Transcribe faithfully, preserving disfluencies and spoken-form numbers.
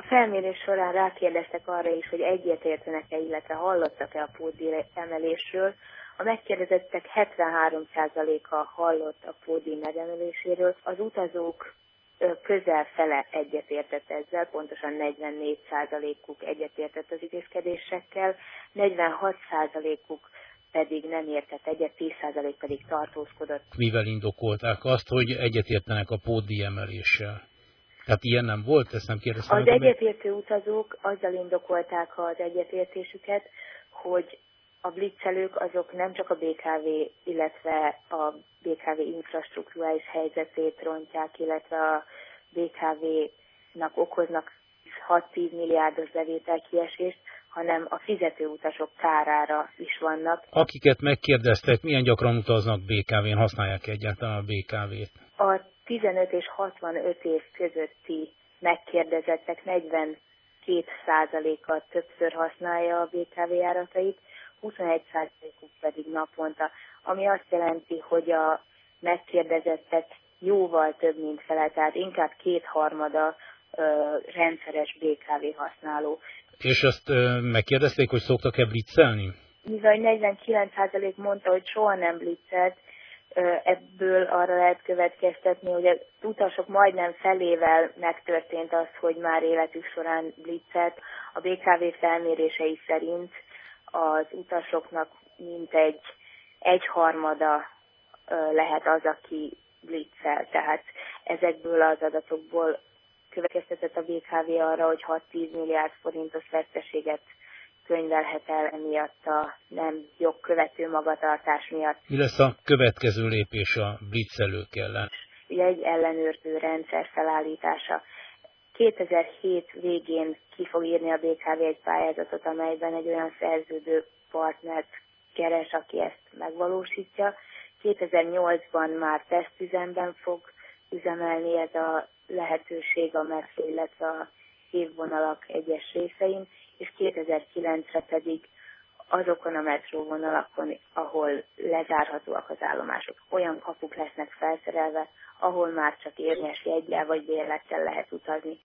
felmérés során rákérdeztek arra is, hogy egyetértenek-e, illetve hallottak-e a pótdíj emelésről. A megkérdezettek hetvenhárom százaléka hallott a pótdíj megemeléséről. Az utazók közel fele egyetértett ezzel, pontosan negyvennégy százalékuk egyetértett az intézkedésekkel, negyvenhat százalékuk pedig nem értett egyet, tíz százalék pedig tartózkodott. Mivel indokolták azt, hogy egyetértenek a pótdíj emeléssel? Tehát ilyen nem volt? Ezt nem kérdeztem. Az egyetértő utazók azzal indokolták az egyetértésüket, hogy a blitzelők azok nem csak a bé ká vé, illetve a bé ká vé infrastruktúrális helyzetét rontják, illetve a bé ká vé-nak okoznak hat-tíz milliárdos bevételkiesést, hanem a fizetőutasok kárára is vannak. Akiket megkérdeztek, milyen gyakran utaznak bé ká vén, használják egyáltalán a bé ká vét? A tizenöt és hatvanöt év közötti megkérdezettek negyvenkét százaléka többször használja a bé ká vé járatait, huszonegy százalékuk pedig naponta, ami azt jelenti, hogy a megkérdezettek jóval több, mint fele, tehát inkább kétharmada ö, rendszeres bé ká vé használó. És azt ö, megkérdezték, hogy szoktak-e blitzelni? Mivel negyvenkilenc százalék mondta, hogy soha nem blitzelt, ebből arra lehet következtetni, hogy az utasok majdnem felével megtörtént az, hogy már életük során blitzelt. A bé ká vé felmérései szerint az utasoknak mintegy egyharmada lehet az, aki blitzel. Tehát ezekből az adatokból következtetett a bé ká vé arra, hogy hat-tíz milliárd forintos veszteséget könyvelhet el emiatt a nem jogkövető magatartás miatt. Mi lesz a következő lépés a blitzelők ellen? Egy ellenőrző rendszer felállítása. kétezer-hét végén ki fog írni a bé ká vé egy pályázatot, amelyben egy olyan szerződő partnert keres, aki ezt megvalósítja. kétezer-nyolcban már tesztüzemben fog üzemelni ez a lehetőség a metró, illetve a hívvonalak egyes részein, és kétezer-kilencre pedig azokon a metróvonalakon, ahol lezárhatóak az állomások, olyan kapuk lesznek felszerelve, ahol már csak érmes jeggyel vagy bérlettel lehet utazni.